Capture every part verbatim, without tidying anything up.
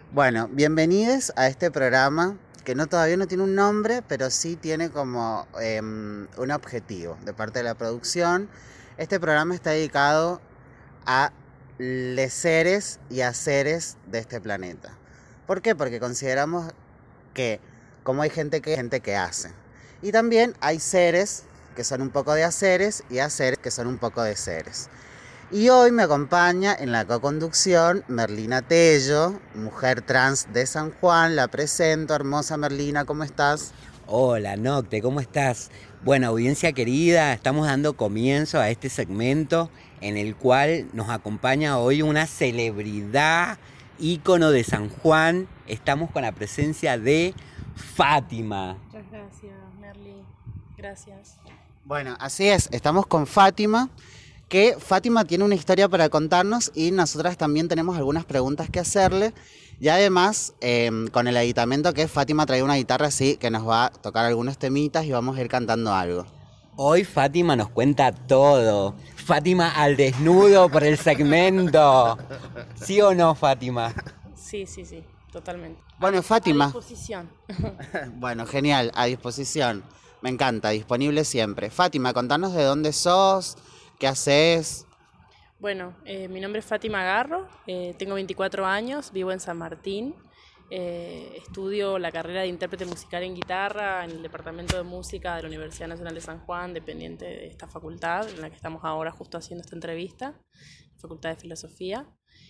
Bueno, bienvenidos a este programa que no todavía no tiene un nombre, pero sí tiene como eh, un objetivo de parte de la producción. Este programa está dedicado a les seres y haceres de este planeta. ¿Por qué? Porque consideramos que como hay gente que, gente que hace. Y también hay seres que son un poco de haceres y haceres que son un poco de seres. Y hoy me acompaña en la co-conducción Merlina Tello, mujer trans de San Juan. La presento, hermosa Merlina, ¿cómo estás? Hola Nocte, ¿cómo estás? Bueno, audiencia querida, estamos dando comienzo a este segmento en el cual nos acompaña hoy una celebridad, ícono de San Juan. Estamos con la presencia de Fátima. Muchas gracias, Merly. Gracias. Bueno, así es, estamos con Fátima, que Fátima tiene una historia para contarnos y nosotras también tenemos algunas preguntas que hacerle. Y además, eh, con el aditamento que Fátima trae una guitarra así, que nos va a tocar algunos temitas y vamos a ir cantando algo. Hoy Fátima nos cuenta todo. Fátima al desnudo por el segmento. ¿Sí o no, Fátima? Sí, sí, sí, totalmente. Bueno, Fátima. A disposición. Bueno, genial, a disposición. Me encanta, disponible siempre. Fátima, contanos de dónde sos, qué haces. Bueno, eh, mi nombre es Fátima Garro, eh, tengo veinticuatro años, vivo en San Martín, eh, estudio la carrera de intérprete musical en guitarra en el Departamento de Música de la Universidad Nacional de San Juan, dependiente de esta facultad en la que estamos ahora justo haciendo esta entrevista, Facultad de Filosofía.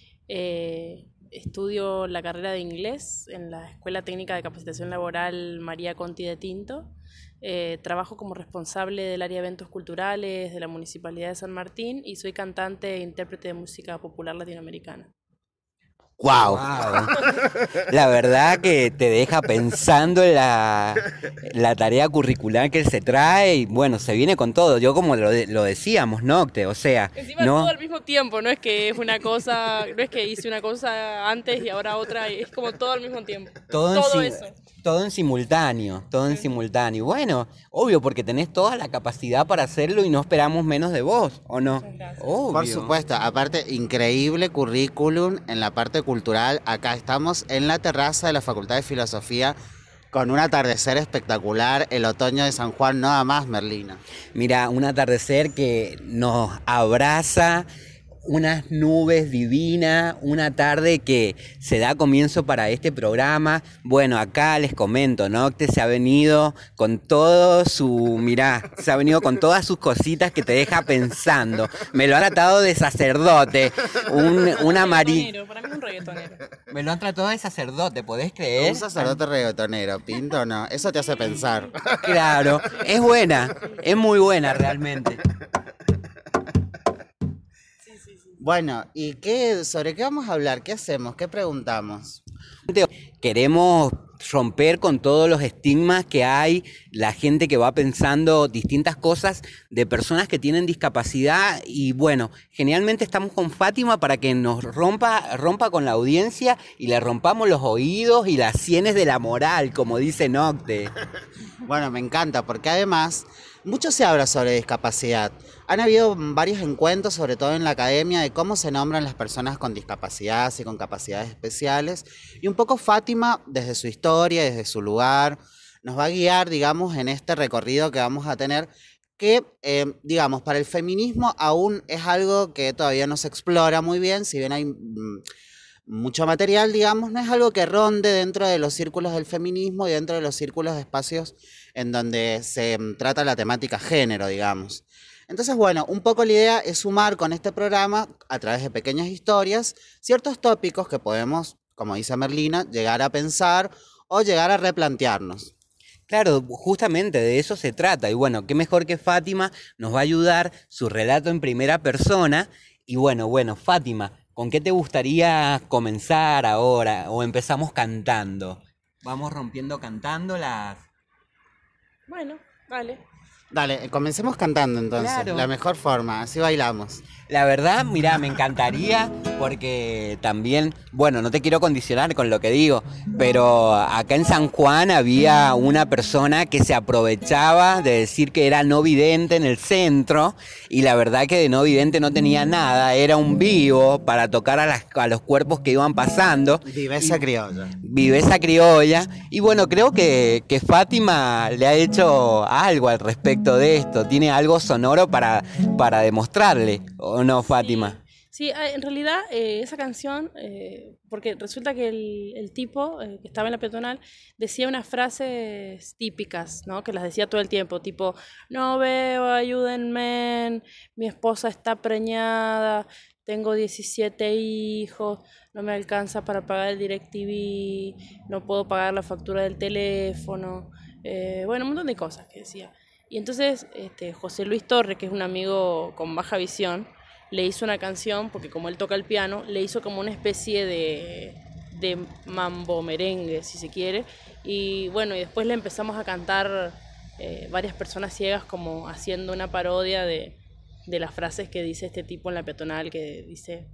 Eh, estudio la carrera de inglés en la Escuela Técnica de Capacitación Laboral María Conti de Tinto. Eh, trabajo como responsable del área de eventos culturales de la Municipalidad de San Martín y soy cantante e intérprete de música popular latinoamericana. ¡Wow! Wow. La verdad que te deja pensando en la, la tarea curricular que se trae y bueno, se viene con todo. Yo como lo, lo decíamos, Nocte, o sea, Encima no, todo al mismo tiempo, no es que es una cosa, no es que hice una cosa antes y ahora otra, es como todo al mismo tiempo. todo en, Todo sim- eso. todo en simultáneo, todo en Sí. simultáneo. Bueno, obvio, porque tenés toda la capacidad para hacerlo y no esperamos menos de vos, ¿o no? Muchas gracias. Obvio. Por supuesto, aparte, increíble currículum en la parte cultural. Acá estamos en la terraza de la Facultad de Filosofía con un atardecer espectacular. El otoño de San Juan, nada más, Merlina. Mira, un atardecer que nos abraza, unas nubes divinas, una tarde que se da comienzo para este programa. Bueno, acá les comento, Nocte se ha venido con todo su, mirá, se ha venido con todas sus cositas que te deja pensando. Me lo han tratado de sacerdote, un, una mari... Reggaetonero, para mí es un reggaetonero. Me lo han tratado de sacerdote, ¿podés creer? Un sacerdote reggaetonero, pinto, no. Eso te hace pensar. Claro, es buena, es muy buena realmente. Sí, sí, sí. Bueno, ¿y qué, sobre qué vamos a hablar? ¿Qué hacemos? ¿Qué preguntamos? Queremos romper con todos los estigmas que hay, la gente que va pensando distintas cosas de personas que tienen discapacidad y bueno, generalmente estamos con Fátima para que nos rompa, rompa con la audiencia y le rompamos los oídos y las sienes de la moral, como dice Nocte. Bueno, me encanta porque además mucho se habla sobre discapacidad. Han habido varios encuentros, sobre todo en la academia, de cómo se nombran las personas con discapacidad y con capacidades especiales. Y un poco Fátima, desde su historia, desde su lugar, nos va a guiar, digamos, en este recorrido que vamos a tener, que, eh, digamos, para el feminismo aún es algo que todavía no se explora muy bien, si bien hay mm, mucho material, digamos, no es algo que ronde dentro de los círculos del feminismo y dentro de los círculos de espacios en donde se mm, trata la temática género, digamos. Entonces, bueno, un poco la idea es sumar con este programa, a través de pequeñas historias, ciertos tópicos que podemos, como dice Merlina, llegar a pensar o llegar a replantearnos. Claro, justamente de eso se trata. Y bueno, qué mejor que Fátima nos va a ayudar su relato en primera persona. Y bueno, bueno, Fátima, ¿con qué te gustaría comenzar ahora? ¿O empezamos cantando? Vamos rompiendo cantando las... Bueno, vale. Dale, comencemos cantando entonces, Claro. la mejor forma, así bailamos. La verdad, mira, me encantaría porque también, bueno, no te quiero condicionar con lo que digo, pero acá en San Juan había una persona que se aprovechaba de decir que era no vidente en el centro y la verdad que de no vidente no tenía nada, era un vivo para tocar a, las, a los cuerpos que iban pasando. Viveza Y- criolla. Viveza criolla y bueno, creo que, que Fátima le ha hecho algo al respecto de esto, tiene algo sonoro para, para demostrarle, ¿o no, Fátima? Sí, ah, en realidad eh, esa canción, eh, porque resulta que el, el tipo eh, que estaba en la peatonal decía unas frases típicas, ¿no? Que las decía todo el tiempo, tipo, no veo, ayúdenme, mi esposa está preñada, tengo diecisiete hijos, no me alcanza para pagar el DirecTV, no puedo pagar la factura del teléfono, eh, bueno, un montón de cosas que decía. Y entonces este, José Luis Torre, que es un amigo con baja visión, le hizo una canción, porque como él toca el piano, le hizo como una especie de, de mambo merengue, si se quiere. Y bueno, y después le empezamos a cantar eh, varias personas ciegas como haciendo una parodia de, de las frases que dice este tipo en la peatonal, que dice...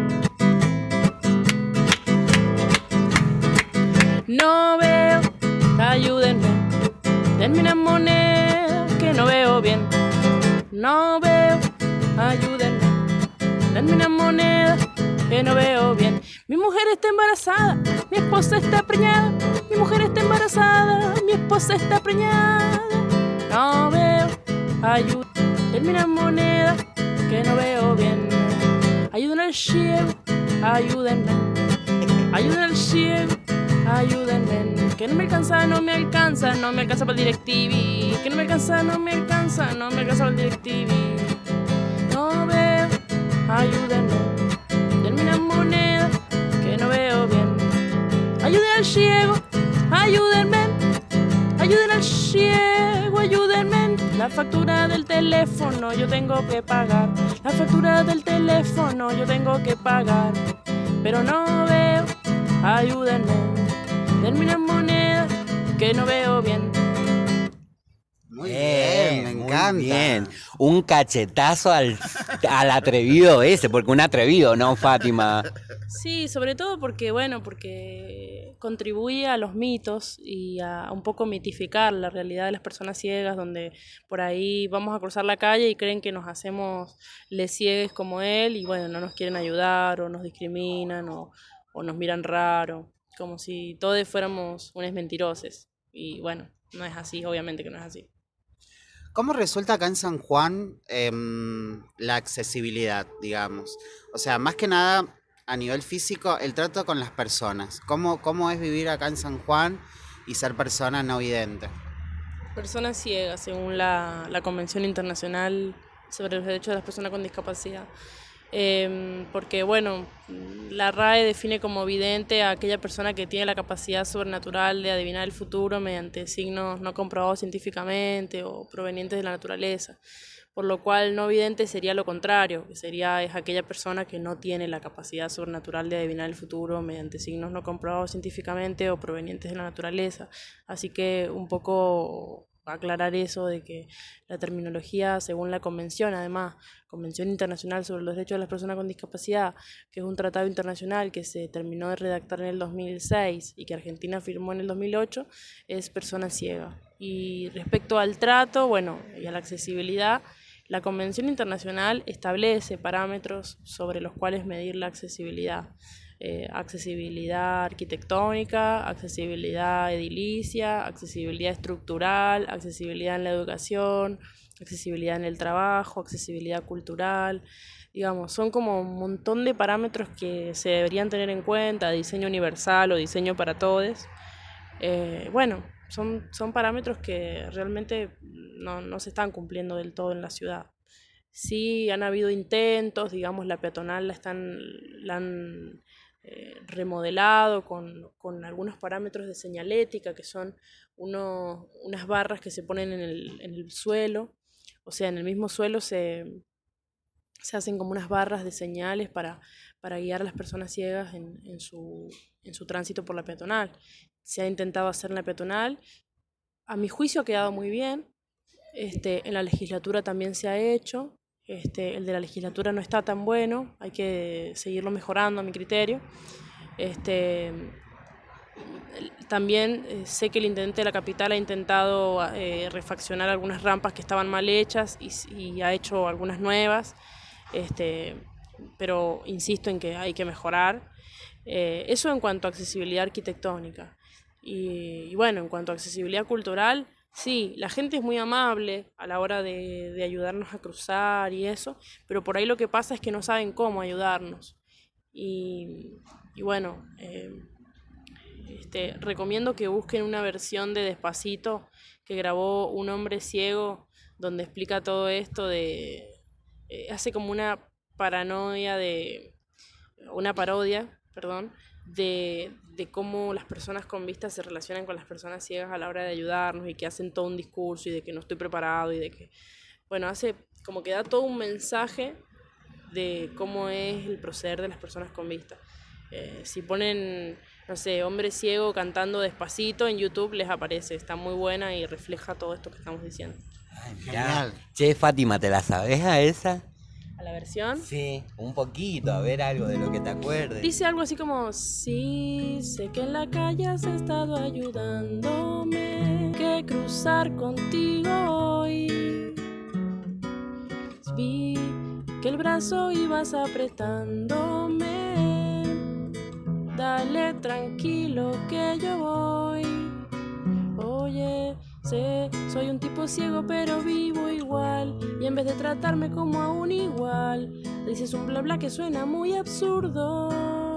No veo, ayúdenme, denme una moneda que no veo bien. No veo, ayúdenme, denme una moneda que no veo bien. Mi mujer está embarazada, mi esposa está preñada. Mi mujer está embarazada, mi esposa está preñada. No veo, ayúdenme, denme una moneda que no veo bien. Ayúdenme al ciego, ayúdenme, ayúdenme al ciego, ayúdenme. Que no me alcanza, no me alcanza, no me alcanza para el DirecTV. Que no me alcanza, no me alcanza, no me alcanza para el DirecTV. No veo, ayúdenme, denme una moneda que no veo bien. Ayuden al ciego, ayúdenme, ayuden al ciego, ayúdenme. La factura del teléfono yo tengo que pagar. La factura del teléfono yo tengo que pagar. Pero no veo, ayúdenme, denme una moneda que no veo bien. Muy bien, me muy encanta. bien. Un cachetazo al, al atrevido ese, porque un atrevido, ¿no, Fátima? Sí, sobre todo porque, bueno, porque contribuye a los mitos y a un poco mitificar la realidad de las personas ciegas, donde por ahí vamos a cruzar la calle y creen que nos hacemos les ciegues como él y, bueno, no nos quieren ayudar o nos discriminan o, o nos miran raro, como si todos fuéramos unos mentirosos. Y, bueno, no es así, obviamente que no es así. ¿Cómo resulta acá en San Juan em, la accesibilidad, digamos? O sea, más que nada a nivel físico, el trato con las personas. ¿Cómo, cómo es vivir acá en San Juan y ser persona no vidente? Personas ciegas, según la, la Convención Internacional sobre los Derechos de las Personas con Discapacidad. Eh, porque, bueno, la R A E define como vidente a aquella persona que tiene la capacidad sobrenatural de adivinar el futuro mediante signos no comprobados científicamente o provenientes de la naturaleza. Por lo cual, no vidente sería lo contrario, que sería es aquella persona que no tiene la capacidad sobrenatural de adivinar el futuro mediante signos no comprobados científicamente o provenientes de la naturaleza. Así que un poco aclarar eso de que la terminología, según la convención, además, Convención Internacional sobre los Derechos de las Personas con Discapacidad, que es un tratado internacional que se terminó de redactar en el dos mil seis y que Argentina firmó en el dos mil ocho, es persona ciega. Y respecto al trato, bueno, y a la accesibilidad, la Convención Internacional establece parámetros sobre los cuales medir la accesibilidad. Eh, accesibilidad arquitectónica, accesibilidad edilicia, accesibilidad estructural, accesibilidad en la educación, accesibilidad en el trabajo, accesibilidad cultural. Digamos, son como un montón de parámetros que se deberían tener en cuenta, diseño universal o diseño para todos. Eh, bueno, son, son parámetros que realmente no, no se están cumpliendo del todo en la ciudad. Sí han habido intentos, digamos, la peatonal la, están, la han eh, remodelado con, con algunos parámetros de señalética, que son uno, unas barras que se ponen en el, en el suelo, o sea, en el mismo suelo se, se hacen como unas barras de señales para, para guiar a las personas ciegas en, en, su, en su tránsito por la peatonal. Se ha intentado hacer en la peatonal, a mi juicio ha quedado muy bien, Este, en la legislatura también se ha hecho. Este, el de la legislatura no está tan bueno, hay que seguirlo mejorando a mi criterio. Este, también eh, sé que el intendente de la capital ha intentado eh, refaccionar algunas rampas que estaban mal hechas y, y ha hecho algunas nuevas, este, pero insisto en que hay que mejorar. Eh, eso en cuanto a accesibilidad arquitectónica. Y, y bueno, en cuanto a accesibilidad cultural, sí, la gente es muy amable a la hora de, de ayudarnos a cruzar y eso, pero por ahí lo que pasa es que no saben cómo ayudarnos. Y, y bueno, eh, este, recomiendo que busquen una versión de Despacito que grabó un hombre ciego, donde explica todo esto de... Eh, hace como una paranoia de... una parodia, perdón, de, de cómo las personas con vista se relacionan con las personas ciegas a la hora de ayudarnos y que hacen todo un discurso y de que no estoy preparado y de que, bueno, hace como que da todo un mensaje de cómo es el proceder de las personas con vista. Eh, si ponen, no sé, hombre ciego cantando Despacito en YouTube, les aparece, está muy buena y refleja todo esto que estamos diciendo. Ay, genial. Che, Fátima, ¿te la sabés a esa? ¿A la versión? Sí, un poquito, a ver algo de lo que te acuerdes. Dice algo así como: sí, sé que en la calle has estado ayudándome, que cruzar contigo hoy. Vi que el brazo ibas apretándome, dale tranquilo que yo voy. Oye, sé, soy un tipo ciego pero vivo igual, y en vez de tratarme como a un igual, dices un bla bla que suena muy absurdo.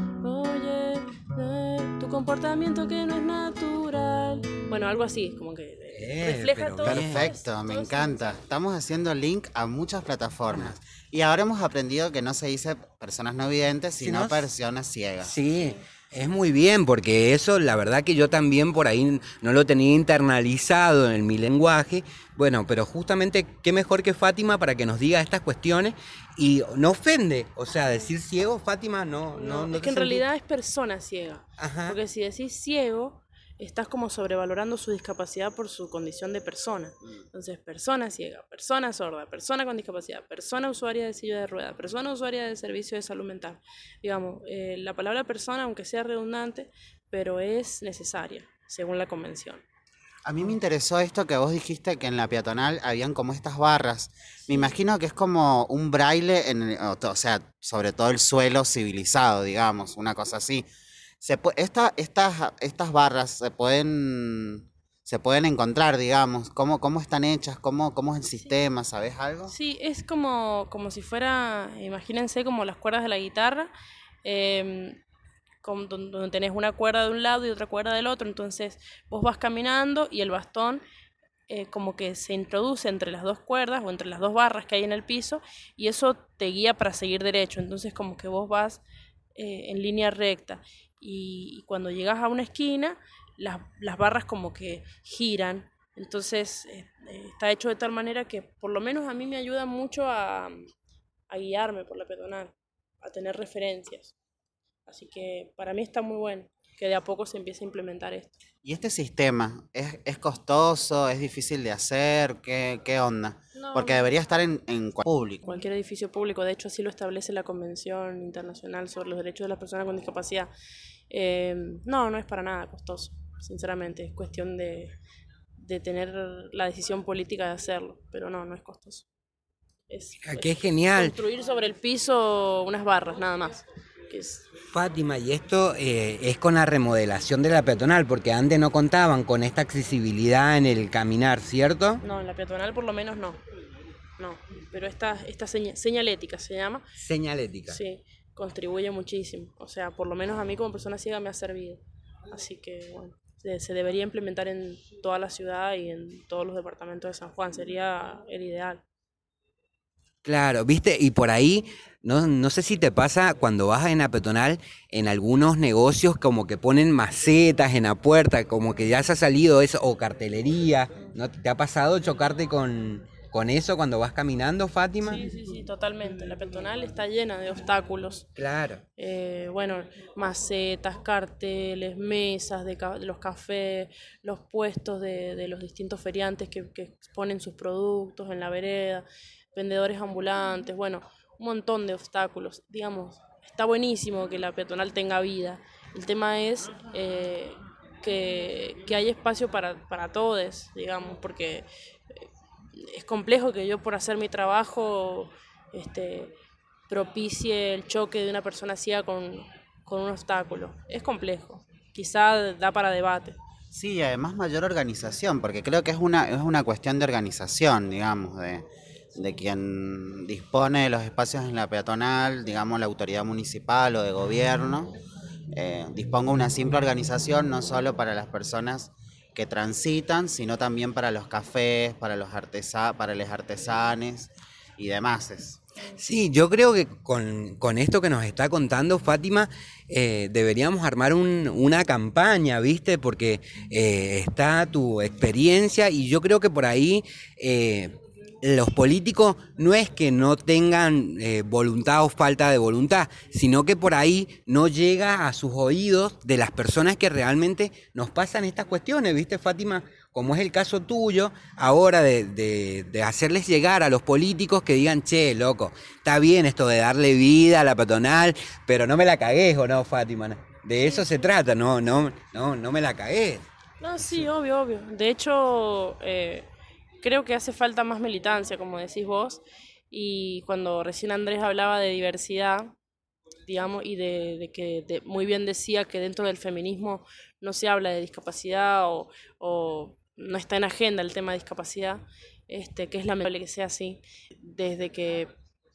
Oye, eh, tu comportamiento que no es natural. Bueno, algo así, como que Eh, refleja todo. Perfecto, todo me eso. encanta. Estamos haciendo link a muchas plataformas. Y ahora hemos aprendido que no se dice personas no videntes, sino Sino- personas ciegas. Sí, es muy bien, porque eso, la verdad que yo también por ahí no lo tenía internalizado en mi lenguaje. Bueno, pero justamente qué mejor que Fátima para que nos diga estas cuestiones y no ofende. O sea, decir ciego, Fátima, no, no, No, no es te que en sentí- realidad es persona ciega. Ajá. Porque si decís ciego, estás como sobrevalorando su discapacidad por su condición de persona. Entonces, persona ciega, persona sorda, persona con discapacidad, persona usuaria de silla de ruedas, persona usuaria de servicio de salud mental. Digamos, eh, la palabra persona, aunque sea redundante, pero es necesaria, según la convención. A mí me interesó esto que vos dijiste que en la peatonal habían como estas barras. Me imagino que es como un braille, en, el- o to- o sea, sobre todo el suelo civilizado, digamos, una cosa así. Se pu- esta, estas, estas barras se pueden, se pueden encontrar, digamos. ¿Cómo, cómo están hechas? ¿Cómo, cómo es el sistema? ¿Sabes algo? Sí, es como, como si fuera, imagínense como las cuerdas de la guitarra, eh, con- don- donde tenés una cuerda de un lado y otra cuerda del otro, entonces vos vas caminando y el bastón eh, como que se introduce entre las dos cuerdas o entre las dos barras que hay en el piso, y eso te guía para seguir derecho, entonces como que vos vas eh, en línea recta, y, y cuando llegas a una esquina las, las barras como que giran, entonces eh, eh, está hecho de tal manera que por lo menos a mí me ayuda mucho a, a guiarme por la peatonal, a tener referencias. Así que para mí está muy bueno que de a poco se empiece a implementar esto. ¿Y este sistema es, es costoso? ¿Es difícil de hacer? ¿Qué, qué onda? No, Porque debería estar en, en cua- público. cualquier edificio público, de hecho así lo establece la Convención Internacional sobre los Derechos de las Personas con Discapacidad. Eh, no, no es para nada costoso, sinceramente, es cuestión de, de tener la decisión política de hacerlo, pero no, no es costoso. Es, Ah, qué es genial. construir sobre el piso unas barras, nada más. Que es, Fátima, y esto eh, es con la remodelación de la peatonal, porque antes no contaban con esta accesibilidad en el caminar, ¿cierto? no, en la peatonal por lo menos no. No, pero esta, esta seña- señalética se llama. Señalética. Sí, contribuye muchísimo. O sea, por lo menos a mí como persona ciega me ha servido. Así que, bueno, se, se debería implementar en toda la ciudad y en todos los departamentos de San Juan. Sería el ideal. Claro, viste, y por ahí, no, no sé si te pasa cuando vas en la peatonal, en algunos negocios como que ponen macetas en la puerta, como que ya se ha salido eso, o cartelería, ¿no te ha pasado chocarte con, con eso cuando vas caminando, Fátima? Sí, sí, sí, totalmente. La peatonal está llena de obstáculos. Claro. Eh, bueno, macetas, carteles, mesas de, ca- de los cafés, los puestos de, de los distintos feriantes que, que exponen sus productos en la vereda, vendedores ambulantes, bueno, un montón de obstáculos. Digamos, está buenísimo que la peatonal tenga vida. El tema es eh, que, que hay espacio para, para todos, digamos, porque es complejo que yo por hacer mi trabajo este, propicie el choque de una persona ciega con, con un obstáculo. Es complejo, quizá da para debate. Sí, y además mayor organización, porque creo que es una, es una cuestión de organización, digamos, de, de quien dispone de los espacios en la peatonal, digamos, la autoridad municipal o de gobierno, eh, disponga una simple organización no solo para las personas que transitan, sino también para los cafés, para los artesa, para los artesanes y demás. Sí, yo creo que con, con esto que nos está contando Fátima, eh, deberíamos armar un- una campaña, ¿viste? Porque eh, está tu experiencia y yo creo que por ahí eh, los políticos no es que no tengan eh, voluntad o falta de voluntad, sino que por ahí no llega a sus oídos de las personas que realmente nos pasan estas cuestiones, ¿viste, Fátima? Como es el caso tuyo, ahora de, de, de hacerles llegar a los políticos que digan, che, loco, está bien esto de darle vida a la peatonal, pero no me la cagués, ¿o no, Fátima? De eso se trata, no, no, no, no me la cagués. No, sí, obvio, obvio. De hecho, eh, creo que hace falta más militancia, como decís vos, y cuando recién Andrés hablaba de diversidad, digamos, y de, de que de- muy bien decía que dentro del feminismo no se habla de discapacidad o, o no está en agenda el tema de discapacidad, este, que es lamentable que sea así. Desde que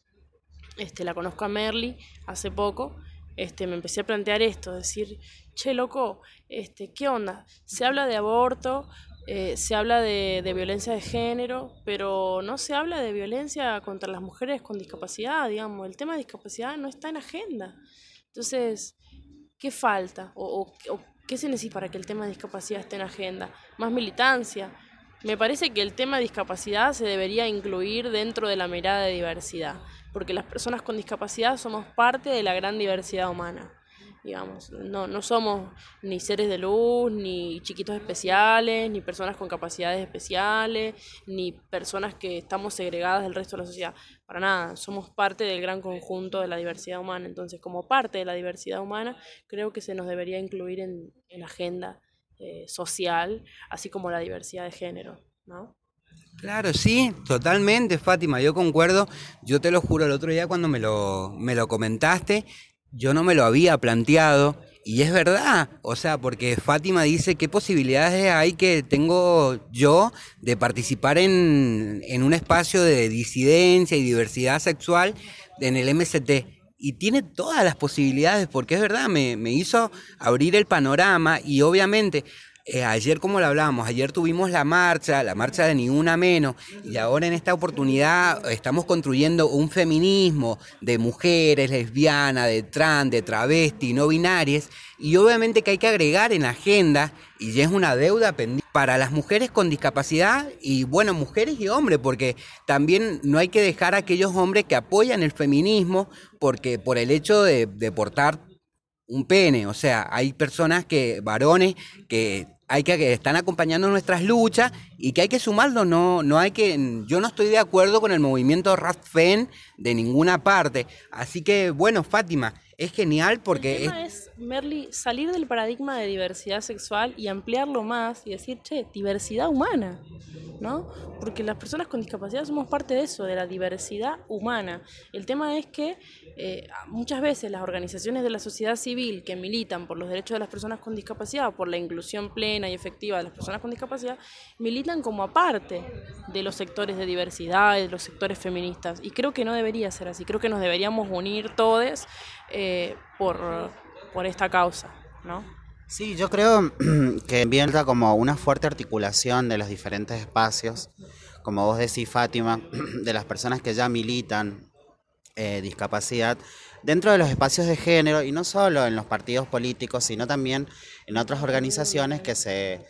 este, la conozco a Merly hace poco, este, me empecé a plantear esto, decir, che, loco, este, ¿qué onda? Se habla de aborto, eh, se habla de, de violencia de género, pero no se habla de violencia contra las mujeres con discapacidad, digamos, el tema de discapacidad no está en agenda. Entonces, ¿qué falta? ¿O, o- o qué se necesita para que el tema de discapacidad esté en agenda? Más militancia. Me parece que el tema de discapacidad se debería incluir dentro de la mirada de diversidad, porque las personas con discapacidad somos parte de la gran diversidad humana, digamos. No, no somos ni seres de luz, ni chiquitos especiales, ni personas con capacidades especiales, ni personas que estamos segregadas del resto de la sociedad. Para nada, somos parte del gran conjunto de la diversidad humana. Entonces, como parte de la diversidad humana, creo que se nos debería incluir en, en la agenda eh, social, así como la diversidad de género, ¿no? Claro, sí, totalmente, Fátima, yo concuerdo. Yo te lo juro, el otro día cuando me lo, me lo comentaste, yo no me lo había planteado. Y es verdad, o sea, porque Fátima dice qué posibilidades hay que tengo yo de participar en, en un espacio de disidencia y diversidad sexual en el M S T. Y tiene todas las posibilidades, porque es verdad, me, me hizo abrir el panorama y obviamente eh, ayer como lo hablábamos, ayer tuvimos la marcha, la marcha de Ni Una Menos, y ahora en esta oportunidad estamos construyendo un feminismo de mujeres, lesbianas, de trans, de travesti, no binarias, y obviamente que hay que agregar en la agenda, y ya es una deuda pendiente para las mujeres con discapacidad, y bueno, mujeres y hombres, porque también no hay que dejar a aquellos hombres que apoyan el feminismo, porque por el hecho de, de portar un pene, o sea, hay personas que, varones, que hay que, que están acompañando nuestras luchas y que hay que sumarlos, no, no hay que, yo no estoy de acuerdo con el movimiento Rastfen de ninguna parte, así que bueno, Fátima, es genial porque El tema es, Merly, salir del paradigma de diversidad sexual y ampliarlo más y decir, che, diversidad humana, ¿no? Porque las personas con discapacidad somos parte de eso, de la diversidad humana. El tema es que eh, muchas veces las organizaciones de la sociedad civil que militan por los derechos de las personas con discapacidad o por la inclusión plena y efectiva de las personas con discapacidad, militan como aparte de los sectores de diversidad, de los sectores feministas. Y creo que no debería ser así, creo que nos deberíamos unir todos eh, por, por esta causa, ¿no? Sí, yo creo que viene como una fuerte articulación de los diferentes espacios, como vos decís, Fátima, de las personas que ya militan eh, discapacidad dentro de los espacios de género y no solo en los partidos políticos, sino también en otras organizaciones que se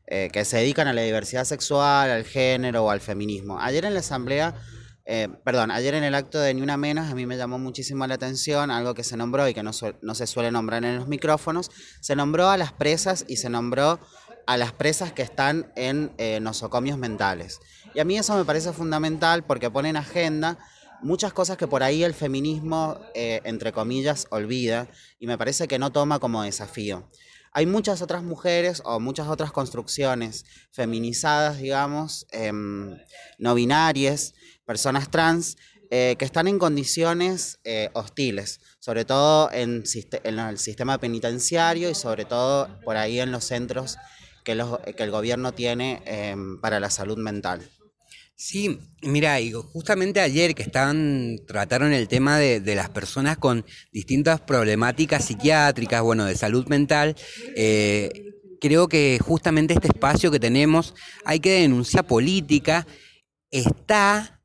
eh, que se dedican a la diversidad sexual, al género o al feminismo. Ayer en la asamblea, eh, perdón, ayer en el acto de Ni Una Menos, a mí me llamó muchísimo la atención algo que se nombró y que no, su- no se suele nombrar en los micrófonos. Se nombró a las presas y se nombró a las presas que están en eh, nosocomios mentales. Y a mí eso me parece fundamental porque pone en agenda muchas cosas que por ahí el feminismo, eh, entre comillas, olvida y me parece que no toma como desafío. Hay muchas otras mujeres o muchas otras construcciones feminizadas, digamos, eh, no binarias, personas trans, eh, que están en condiciones eh, hostiles, sobre todo en, siste- en el sistema penitenciario y sobre todo por ahí en los centros que, los, que el gobierno tiene eh, para la salud mental. Sí, mira, y justamente ayer que estaban, trataron el tema de, de las personas con distintas problemáticas psiquiátricas, bueno, de salud mental, eh, creo que justamente este espacio que tenemos, hay que denunciar política, está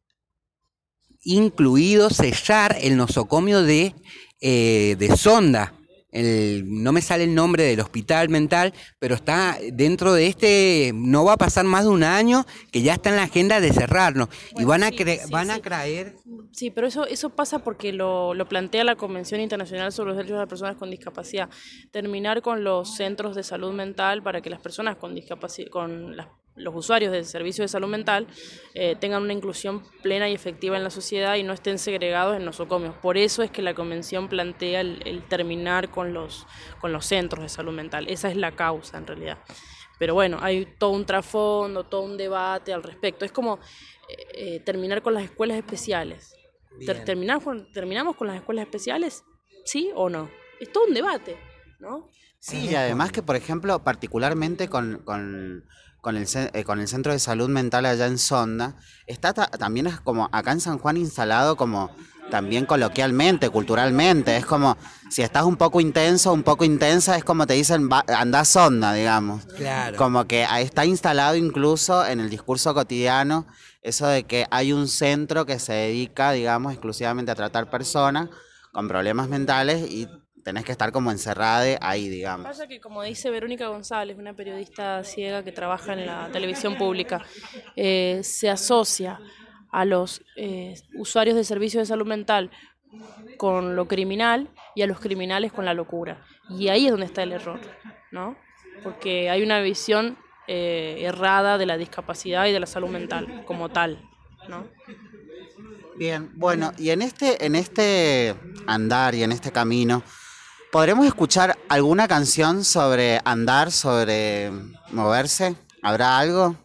incluido sellar el nosocomio de, eh, de Sonda. El, no me sale el nombre del hospital mental, pero está dentro de este, no va a pasar más de un año que ya está en la agenda de cerrarnos. Bueno, y van a, sí, cre- sí, van sí. a traer... Sí, pero eso, eso pasa porque lo, lo plantea la Convención Internacional sobre los Derechos de las Personas con Discapacidad. Terminar con los centros de salud mental para que las personas con discapacidad, con las- los usuarios del servicio de salud mental eh, tengan una inclusión plena y efectiva en la sociedad y no estén segregados en nosocomios. Por eso es que la Convención plantea el, el terminar con los, con los centros de salud mental. Esa es la causa en realidad. Pero bueno, hay todo un trasfondo, todo un debate al respecto. Es como eh, eh, terminar con las escuelas especiales. Ter- ¿Terminamos con, ¿Terminamos con las escuelas especiales? ¿Sí o no? Es todo un debate, ¿no? Sí, y además que, por ejemplo, particularmente con, con, con el, ce- eh, con el centro de salud mental allá en Sonda, está ta- también es como acá en San Juan instalado como también coloquialmente, culturalmente. Es como, si estás un poco intenso, un poco intensa, es como te dicen, "Va- andá a Sonda", digamos. Claro. Como que ahí está instalado incluso en el discurso cotidiano eso de que hay un centro que se dedica, digamos, exclusivamente a tratar personas con problemas mentales y tenés que estar como encerrada ahí, digamos. Pasa que, como dice Verónica González, una periodista ciega que trabaja en la televisión pública, eh, se asocia a los eh, usuarios de servicios de salud mental con lo criminal y a los criminales con la locura. Y ahí es donde está el error, ¿no? Porque hay una visión eh, errada de la discapacidad y de la salud mental como tal, ¿no? Bien, bueno, y en este, en este andar y en este camino, ¿podremos escuchar alguna canción sobre andar, sobre moverse? ¿Habrá algo?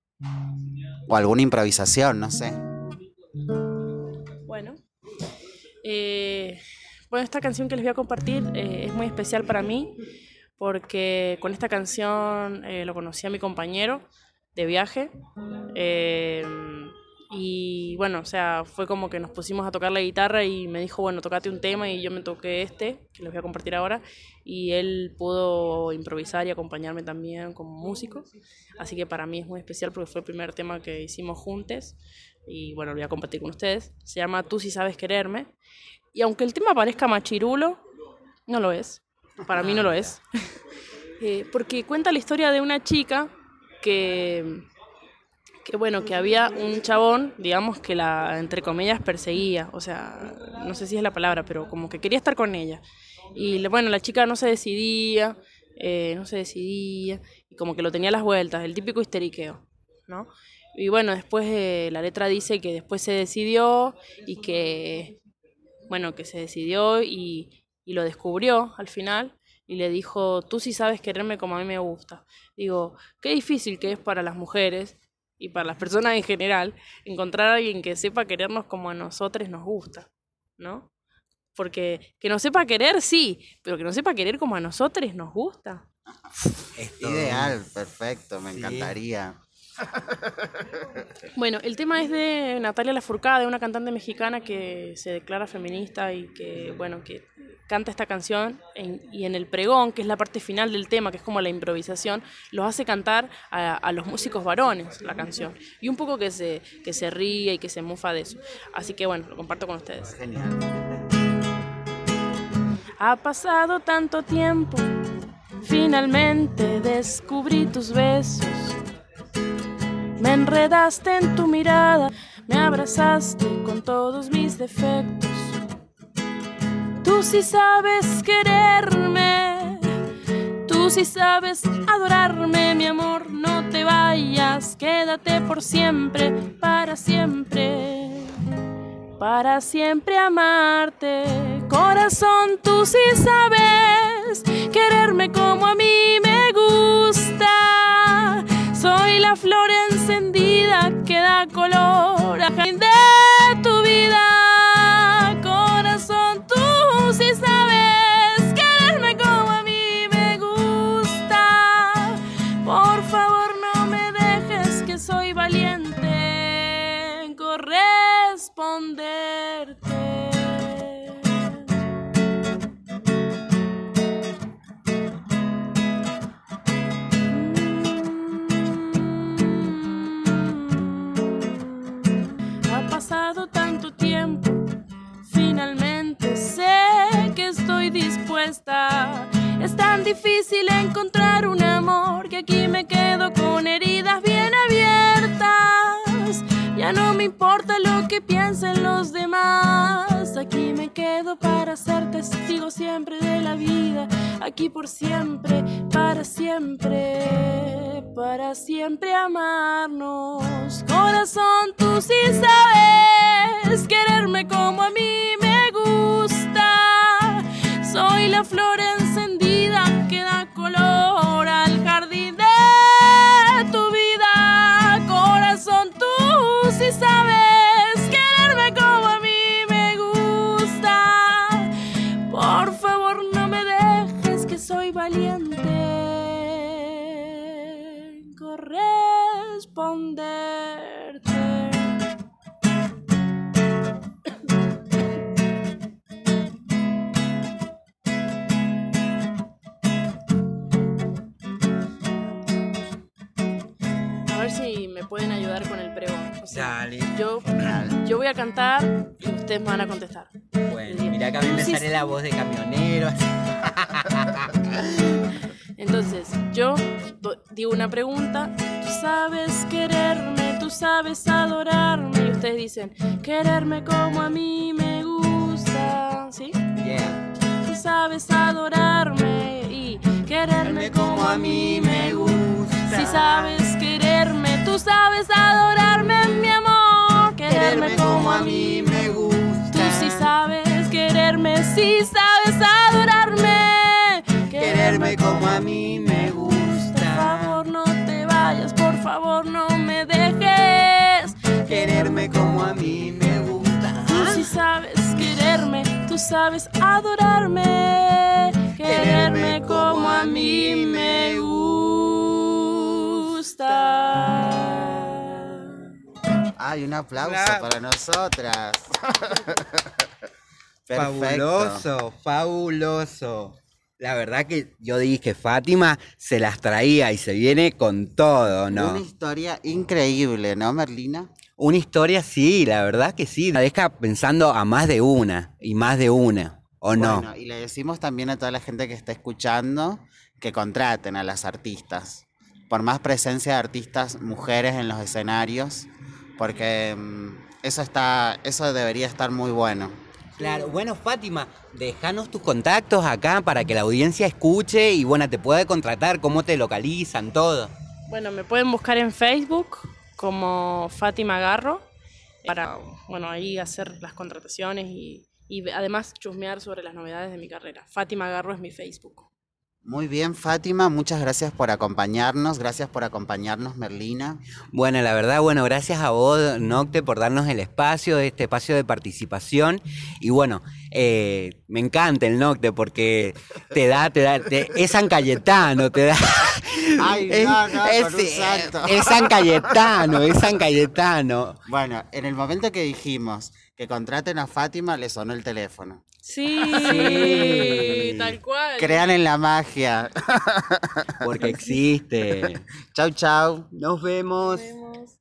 O alguna improvisación, no sé. Bueno, eh, bueno, esta canción que les voy a compartir eh, es muy especial para mí porque con esta canción eh, lo conocí a mi compañero de viaje eh, y bueno, o sea, fue como que nos pusimos a tocar la guitarra y me dijo, bueno, tocate un tema y yo me toqué este, que les voy a compartir ahora, y él pudo improvisar y acompañarme también como músico, así que para mí es muy especial porque fue el primer tema que hicimos juntos y bueno, lo voy a compartir con ustedes. Se llama Tú si sabes quererme y aunque el tema parezca machirulo, no lo es, para mí no lo es, eh, porque cuenta la historia de una chica que... que bueno, que había un chabón, digamos, que la, entre comillas, perseguía, o sea, no sé si es la palabra, pero como que quería estar con ella. Y le- bueno, la chica no se decidía, eh, no se decidía, y como que lo tenía a las vueltas, el típico histeriqueo, ¿no? Y bueno, después eh, la letra dice que después se decidió y que, bueno, que se decidió y, y lo descubrió al final. Y le dijo, tú sí sabes quererme como a mí me gusta. Digo, qué difícil que es para las mujeres y para las personas en general, encontrar a alguien que sepa querernos como a nosotros nos gusta, ¿no? Porque que nos sepa querer, sí, pero que nos sepa querer como a nosotros nos gusta. Esto- Ideal, perfecto, me Sí. encantaría. Bueno, el tema es de Natalia Lafourcade, una cantante mexicana que se declara feminista y que, bueno, que canta esta canción en- y en el pregón, que es la parte final del tema, que es como la improvisación, los hace cantar a, a los músicos varones la canción. Y un poco que se, que se ríe y que se mufa de eso. Así que bueno, lo comparto con ustedes. Genial. Ha pasado tanto tiempo, Finalmente descubrí tus besos. Me enredaste en tu mirada, me abrazaste con todos mis defectos. Tú sí sabes quererme, tú sí sabes adorarme, mi amor, no te vayas, quédate por siempre, para siempre, para siempre amarte. Corazón, tú sí sabes quererme como a mí me gusta. Soy la flor encendida que da color al jardín de tu vida. Corazón, tú sí sabes quererme como a mí me gusta. Por favor, no me dejes, que soy valiente en corresponderte. Pasado tanto tiempo, finalmente sé que estoy dispuesta. Es tan difícil encontrar un amor que aquí me quedo con heridas bien abiertas. Ya no me importa lo que piensen los demás. Aquí me quedo para ser testigo siempre de la vida. Aquí por siempre, para siempre, para siempre amarnos. Corazón, tú sí sabes quererme como a mí me gusta. Soy la flor encendida que da color al jardín de tu vida. Corazón, tú sí sabes quererme como a mí me gusta. Por favor, no me dejes, que soy valiente en corresponderte. A ver si me pueden ayudar con el pregón. O sea, Dale. Yo, yo voy a cantar y ustedes me van a contestar. Bueno, mirá que a mí me Sí, sale sí. la voz de camionero. Entonces, yo do- digo una pregunta. Tú sabes quererme, tú sabes adorarme. Y ustedes dicen, quererme como a mí me gusta. ¿Sí? Yeah. Tú sabes adorarme y quererme como a mí me gusta. Si sabes quererme, tú sabes adorarme, mi amor. Quererme como a mí me gusta. Tú sí sabes quererme, sí sabes adorarme. Quererme como a mí me Por gusta. favor, no te vayas, por favor, no me dejes. Quererme como a mí me gusta. Tú sí sabes quererme, tú sabes adorarme. Quererme como a mí me gusta. Ay, un aplauso Bravo. para nosotras. Perfecto. Fabuloso, fabuloso. La verdad que yo dije, Fátima se las traía y se viene con todo, ¿no? Una historia increíble, ¿no, Merlina? Una historia, sí, la verdad que sí. La deja pensando a más de una y más de una, ¿o no? Bueno, y le decimos también a toda la gente que está escuchando que contraten a las artistas. Por más presencia de artistas mujeres en los escenarios, porque mm, eso está, eso debería estar muy bueno. Claro, bueno, Fátima, déjanos tus contactos acá para que la audiencia escuche y bueno, te pueda contratar, cómo te localizan, todo. Bueno, me pueden buscar en Facebook como Fátima Garro para, bueno, ahí hacer las contrataciones y, y además chusmear sobre las novedades de mi carrera. Fátima Garro es mi Facebook. Muy bien, Fátima, muchas gracias por acompañarnos, gracias por acompañarnos, Merlina. Bueno, la verdad, bueno, gracias a vos, Nocte, por darnos el espacio, este espacio de participación. Y bueno, eh, me encanta el Nocte porque te da, te da, te- es San Cayetano, te da. Ay, es, no, no, es, con un salto. es San Cayetano, es San Cayetano. Bueno, en el momento que dijimos que contraten a Fátima, le sonó el teléfono. Sí, Sí. tal cual. Crean en la magia. Porque existe. Chau, chau. Nos vemos. Nos vemos.